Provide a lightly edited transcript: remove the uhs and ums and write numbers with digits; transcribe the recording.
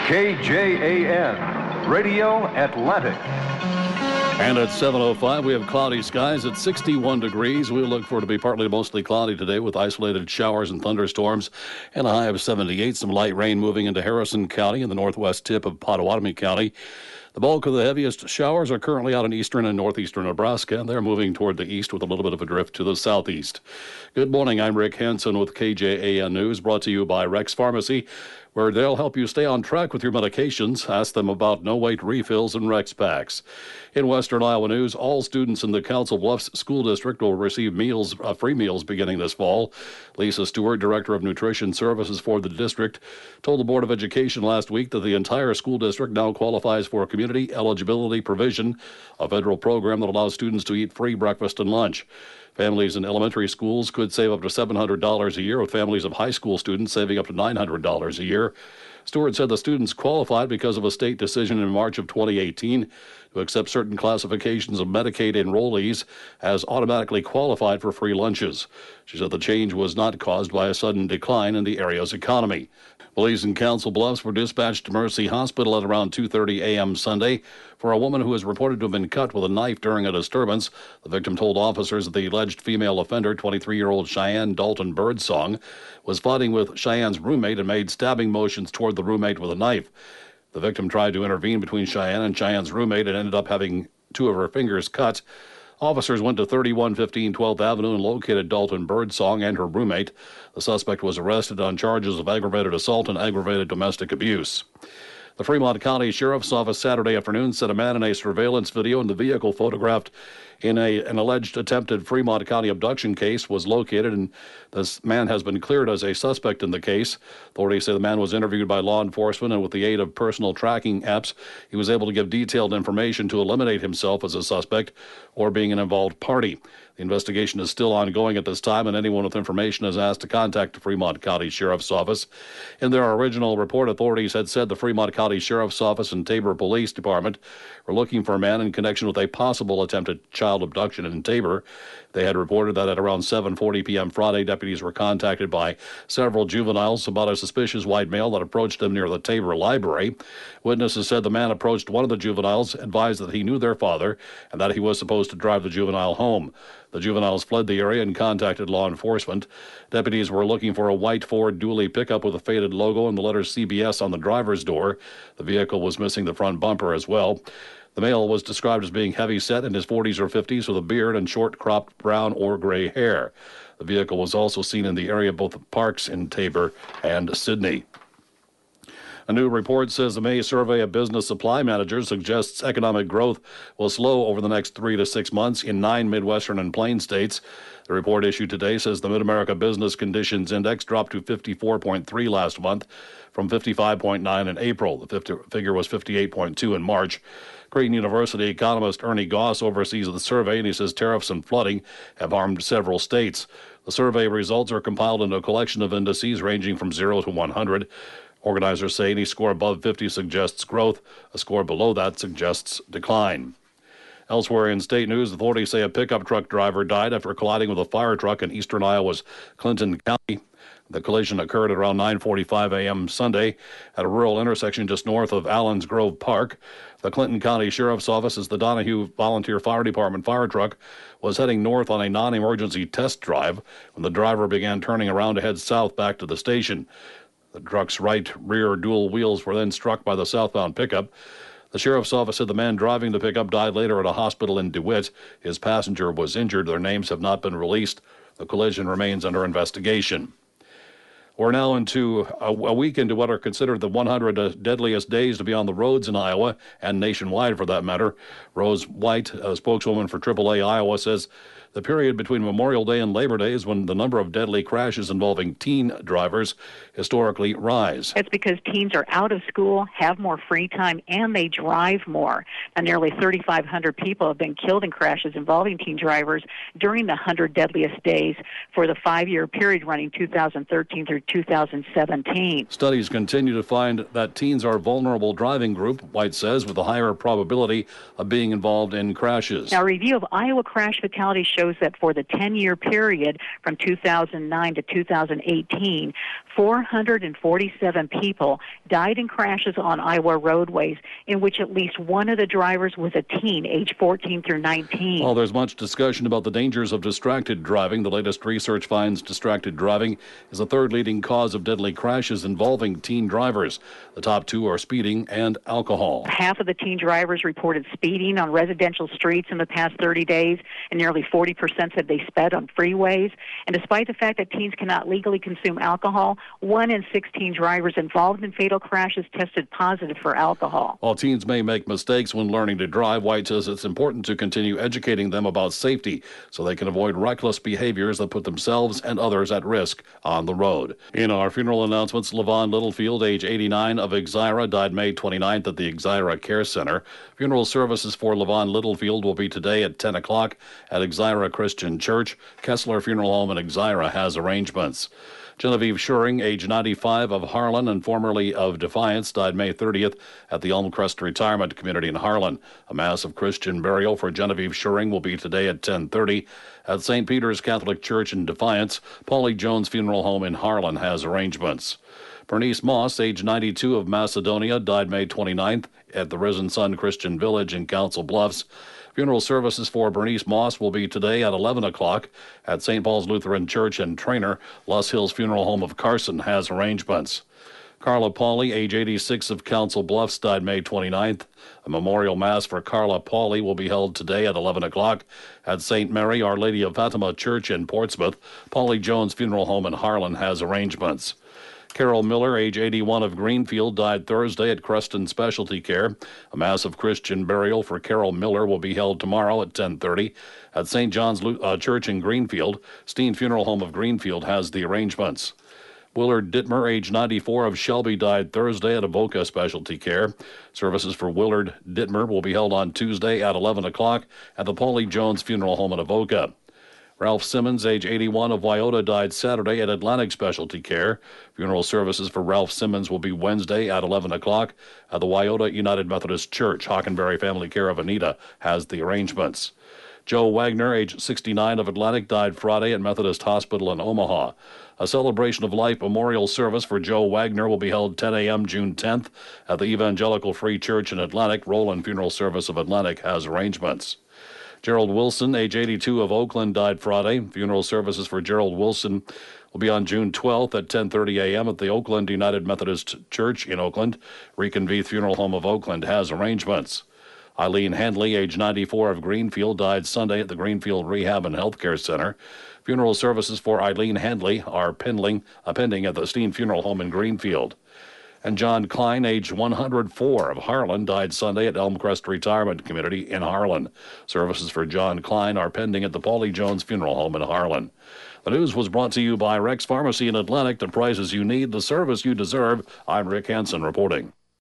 KJAN, Radio Atlantic. And at 7:05, we have cloudy skies at 61 degrees. We'll look for it to be partly to mostly cloudy today with isolated showers and thunderstorms and a high of 78. Some light rain moving into Harrison County and the northwest tip of Pottawatomie County. The bulk of the heaviest showers are currently out in eastern and northeastern Nebraska, and they're moving toward the east with a little bit of a drift to the southeast. Good morning. I'm Rick Hansen with KJAN News, brought to you by Rex Pharmacy, where they'll help you stay on track with your medications. Ask them about no-wait refills and Rex packs. In Western Iowa news, all students in the Council Bluffs School District will receive free meals beginning this fall. Lisa Stewart, Director of Nutrition Services for the district, told the Board of Education last week that the entire school district now qualifies for a community eligibility provision, a federal program that allows students to eat free breakfast and lunch. Families in elementary schools could save up to $700 a year, with families of high school students saving up to $900 a year. Stewart said the students qualified because of a state decision in March of 2018 to accept certain classifications of Medicaid enrollees as automatically qualified for free lunches. She said the change was not caused by a sudden decline in the area's economy. Police in Council Bluffs were dispatched to Mercy Hospital at around 2:30 a.m. Sunday for a woman who is reported to have been cut with a knife during a disturbance. The victim told officers that the alleged female offender, 23-year-old Cheyenne Dalton Birdsong, was fighting with Cheyenne's roommate and made stabbing motions toward the roommate with a knife. The victim tried to intervene between Cheyenne and Cheyenne's roommate and ended up having two of her fingers cut. Officers went to 3115 12th Avenue and located Dalton Birdsong and her roommate. The suspect was arrested on charges of aggravated assault and aggravated domestic abuse. The Fremont County Sheriff's Office Saturday afternoon said a man in a surveillance video in the vehicle photographed in an alleged attempted Fremont County abduction case was located, and this man has been cleared as a suspect in the case. Authorities say the man was interviewed by law enforcement, and with the aid of personal tracking apps, he was able to give detailed information to eliminate himself as a suspect or being an involved party. The investigation is still ongoing at this time, and anyone with information is asked to contact the Fremont County Sheriff's Office. In their original report, authorities had said the Fremont County Sheriff's Office and Tabor Police Department were looking for a man in connection with a possible attempted child abduction in Tabor. They had reported that at around 7:40 p.m. Friday, deputies were contacted by several juveniles about a suspicious white male that approached them near the Tabor Library. Witnesses said the man approached one of the juveniles, advised that he knew their father, and that he was supposed to drive the juvenile home. The juveniles fled the area and contacted law enforcement. Deputies were looking for a white Ford dually pickup with a faded logo and the letters CBS on the driver's door. The vehicle was missing the front bumper as well. The male was described as being heavy-set in his 40s or 50s with a beard and short-cropped brown or gray hair. The vehicle was also seen in the area of both parks in Tabor and Sydney. A new report says the May survey of business supply managers suggests economic growth will slow over the next 3 to 6 months in 9 Midwestern and Plain states. The report issued today says the Mid-America Business Conditions Index dropped to 54.3 last month from 55.9 in April. The figure was 58.2 in March. Creighton University economist Ernie Goss oversees the survey, and he says tariffs and flooding have harmed several states. The survey results are compiled into a collection of indices ranging from 0 to 100. Organizers say any score above 50 suggests growth. A score below that suggests decline. Elsewhere in state news, authorities say a pickup truck driver died after colliding with a fire truck in eastern Iowa's Clinton County. The collision occurred at around 9:45 a.m. Sunday at a rural intersection just north of Allens Grove Park. The Clinton County Sheriff's Office says the Donahue Volunteer Fire Department fire truck was heading north on a non-emergency test drive when the driver began turning around to head south back to the station. The truck's right rear dual wheels were then struck by the southbound pickup. The sheriff's office said the man driving the pickup died later at a hospital in DeWitt. His passenger was injured. Their names have not been released. The collision remains under investigation. We're now into a week into what are considered the 100 deadliest days to be on the roads in Iowa and nationwide, for that matter. Rose White, a spokeswoman for AAA Iowa, says the period between Memorial Day and Labor Day is when the number of deadly crashes involving teen drivers historically rise. It's because teens are out of school, have more free time, and they drive more. And nearly 3,500 people have been killed in crashes involving teen drivers during the 100 deadliest days for the 5-year period running 2013 through 2017. Studies continue to find that teens are a vulnerable driving group, White says, with a higher probability of being involved in crashes. Now, a review of Iowa crash fatalities shows shows that for the 10-year period from 2009 to 2018, 447 people died in crashes on Iowa roadways, in which at least one of the drivers was a teen, age 14 through 19. Well, there's much discussion about the dangers of distracted driving. The latest research finds distracted driving is the third leading cause of deadly crashes involving teen drivers. The top two are speeding and alcohol. Half of the teen drivers reported speeding on residential streets in the past 30 days, and nearly 40% said they sped on freeways. And despite the fact that teens cannot legally consume alcohol, 1 in 16 drivers involved in fatal crashes tested positive for alcohol. While teens may make mistakes when learning to drive, White says it's important to continue educating them about safety so they can avoid reckless behaviors that put themselves and others at risk on the road. In our funeral announcements, Levon Littlefield, age 89, of Exira, died May 29th at the Exira Care Center. Funeral services for Levon Littlefield will be today at 10 o'clock at Exira Christian Church. Kessler Funeral Home in Exira has arrangements. Genevieve Schuring, age 95, of Harlan and formerly of Defiance, died May 30th at the Elmcrest Retirement Community in Harlan. A mass of Christian burial for Genevieve Schuring will be today at 10:30 at St. Peter's Catholic Church in Defiance. Paulie Jones Funeral Home in Harlan has arrangements. Bernice Moss, age 92, of Macedonia, died May 29th at the Risen Sun Christian Village in Council Bluffs. Funeral services for Bernice Moss will be today at 11 o'clock at St. Paul's Lutheran Church and Trainer. Los Hills Funeral Home of Carson has arrangements. Carla Pauley, age 86, of Council Bluffs, died May 29th. A memorial mass for Carla Pauley will be held today at 11 o'clock at St. Mary Our Lady of Fatima Church in Portsmouth. Paulie Jones Funeral Home in Harlan has arrangements. Carol Miller, age 81, of Greenfield, died Thursday at Creston Specialty Care. A mass of Christian burial for Carol Miller will be held tomorrow at 10:30 at St. John's Church in Greenfield. Steen Funeral Home of Greenfield has the arrangements. Willard Dittmer, age 94, of Shelby, died Thursday at Avoca Specialty Care. Services for Willard Dittmer will be held on Tuesday at 11 o'clock at the Paulie Jones Funeral Home in Avoca. Ralph Simmons, age 81, of Wyoda, died Saturday at Atlantic Specialty Care. Funeral services for Ralph Simmons will be Wednesday at 11 o'clock at the Wyoda United Methodist Church. Hockenberry Family Care of Anita has the arrangements. Joe Wagner, age 69, of Atlantic, died Friday at Methodist Hospital in Omaha. A celebration of life memorial service for Joe Wagner will be held 10 a.m. June 10th at the Evangelical Free Church in Atlantic. Roland Funeral Service of Atlantic has arrangements. Gerald Wilson, age 82, of Oakland, died Friday. Funeral services for Gerald Wilson will be on June 12th at 10:30 a.m. at the Oakland United Methodist Church in Oakland. Reconveith Funeral Home of Oakland has arrangements. Eileen Handley, age 94, of Greenfield, died Sunday at the Greenfield Rehab and Healthcare Center. Funeral services for Eileen Handley are pending at the Steen Funeral Home in Greenfield. And John Klein, age 104, of Harlan, died Sunday at Elmcrest Retirement Community in Harlan. Services for John Klein are pending at the Paulie Jones Funeral Home in Harlan. The news was brought to you by Rex Pharmacy in Atlantic. The prices you need, the service you deserve. I'm Rick Hansen reporting.